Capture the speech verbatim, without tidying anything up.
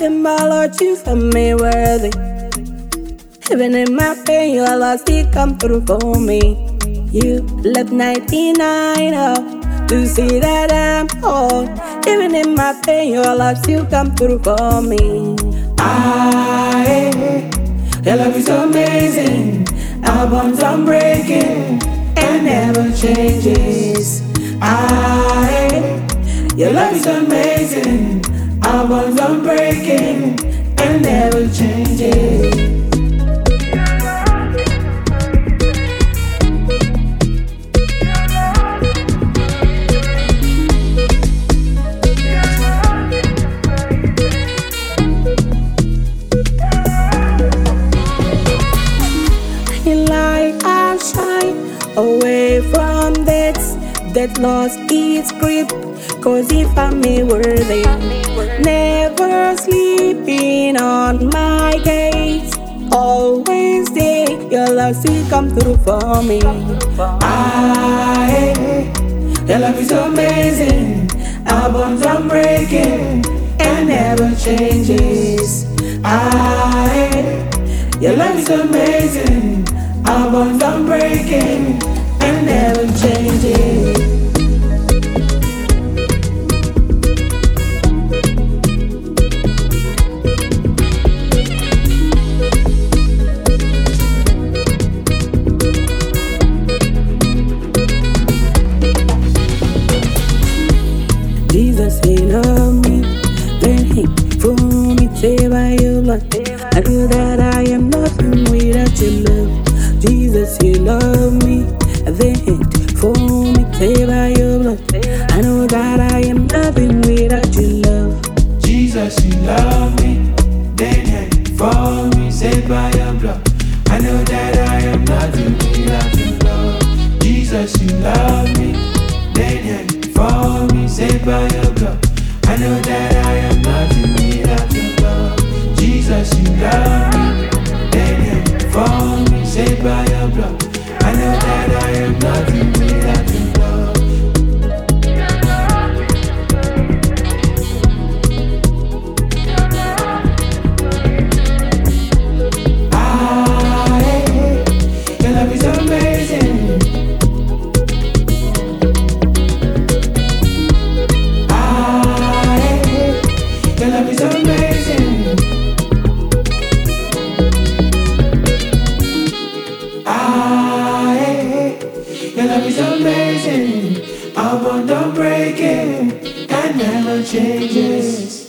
nothing but Lord, you found me worthy. Even in my pain, your love still come through for me. You left ninety-nine up to see that I'm whole. Even in my pain, your love still come through for me. I, your love is amazing. Our bonds unbreaking and never changes. I, your love is amazing. Our bonds unbreaking and never changes. Like I shine away from that, that lost its grip. Cause if I'm worthy, never sleeping on my gates, always there, your love still come through for me. I, your love is amazing. Our bonds unbreaking and never changes. I, your love is amazing. Our bonds unbreaking and never changes. Jesus, he loved me, then he for me, saved by your blood. I know that I am nothing without your love. Jesus, you love me, then hate for me, saved by your blood. I know that I am nothing without your love. Jesus, you love me, then hate for me, saved by your blood. I know that I am nothing without your love. Jesus, you love me, then hate for me, saved by your blood. I know that I am nothing without your love. Jesus, you love me, then hate for me, saved by your blood. I know that I am nothing without your love. I, your love is amazing. I, your love is amazing. Your love is amazing. Our bond unbreaking and never changes.